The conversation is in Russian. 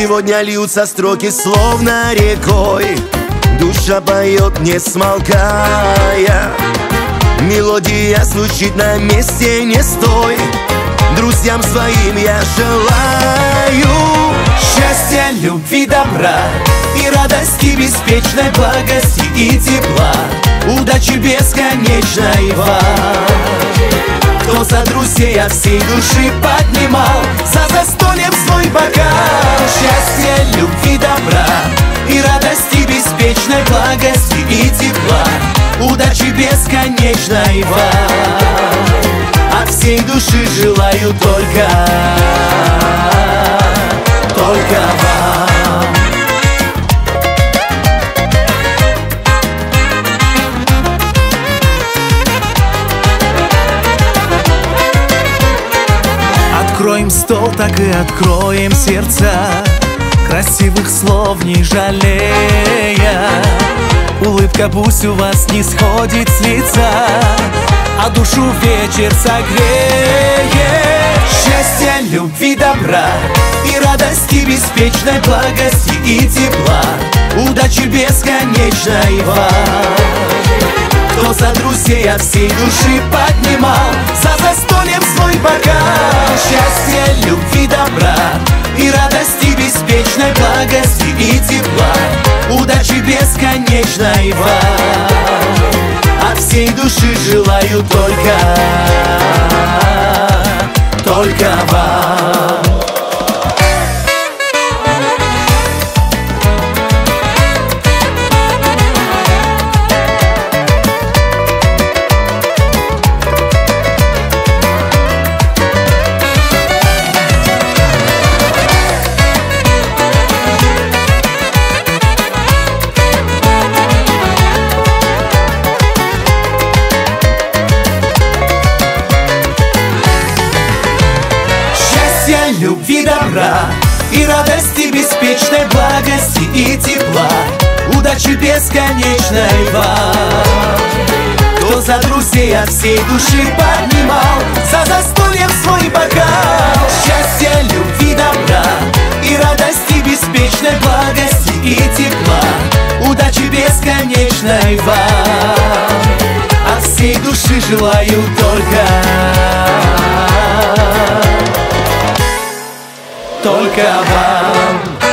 Сегодня льются строки словно рекой, душа поет не смолкая. Мелодия звучит на месте, не стой. Друзьям своим я желаю счастья, любви, добра и радости беспечной, благости и тепла, удачи бесконечной вам. Кто за друзей от всей души поднимал за застольем свой бокал. Счастья, любви, добра и радости беспечной, благости и тепла, удачи бесконечной вам. От всей души желаю только вам. Откроем стол, так и откроем сердца, красивых слов не жалея. Улыбка пусть у вас не сходит с лица, а душу вечер согреет. Счастья, любви, добра и радости беспечной, благости и тепла, удачи бесконечной вам. Кто за друзей от всей души поднимал за застольем свой бокал. Счастья, любви, добра и радости беспечной, благости и тепла, удачи бесконечной вам. От всей души желаю только вам. Любви, добра и радости беспечной, благости и тепла, удачи бесконечной вам. Кто за друзей от всей души поднимал за застольем свой бокал. Счастья, любви, добра и радости беспечной, благости и тепла, удачи бесконечной вам. От всей души желаю только вам.